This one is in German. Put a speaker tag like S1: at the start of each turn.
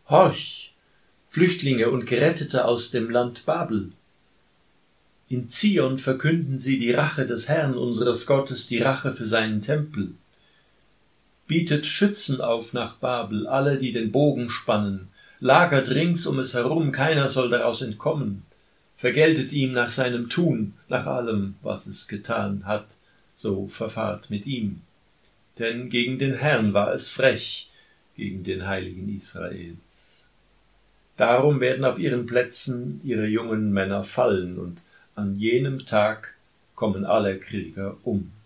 S1: Horch, Flüchtlinge und Gerettete aus dem Land Babel! In Zion verkünden sie die Rache des Herrn, unseres Gottes, die Rache für seinen Tempel. Bietet Schützen auf nach Babel, alle, die den Bogen spannen, lagert rings um es herum, keiner soll daraus entkommen. Vergeltet ihm nach seinem Tun, nach allem, was es getan hat, so verfahrt mit ihm. Denn gegen den Herrn war es frech, gegen den Heiligen Israels. Darum werden auf ihren Plätzen ihre jungen Männer fallen, und an jenem Tag kommen alle Krieger um.